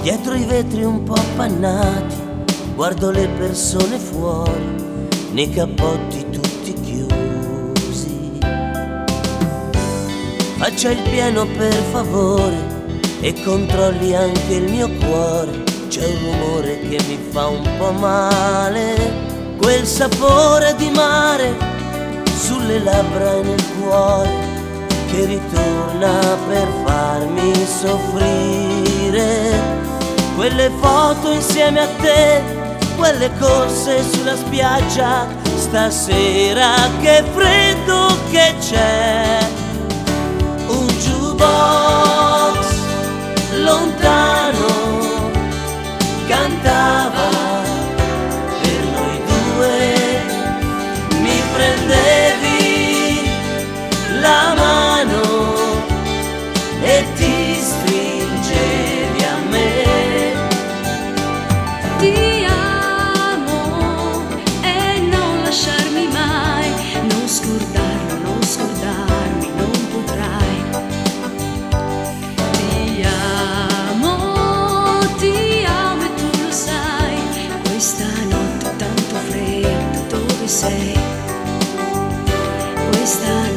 Dietro i vetri un po' appannati guardo le persone fuori, nei cappotti tutti chiusi. Faccia il pieno per favore e controlli anche il mio cuore. C'è un rumore che mi fa un po' male, quel sapore di mare sulle labbra e nel cuore che ritorna per farmi soffrire. Quelle foto insieme a te, quelle corse sulla spiaggia, stasera che freddo che c'è. Un jukebox lontano cantava per noi due, mi prendevi la mano e ti stringevi a me. Ti amo e non lasciarmi mai, non scordarlo, non scordarmi, non potrai. Ti amo e tu lo sai, questa notte tanto freddo dove sei? Questa notte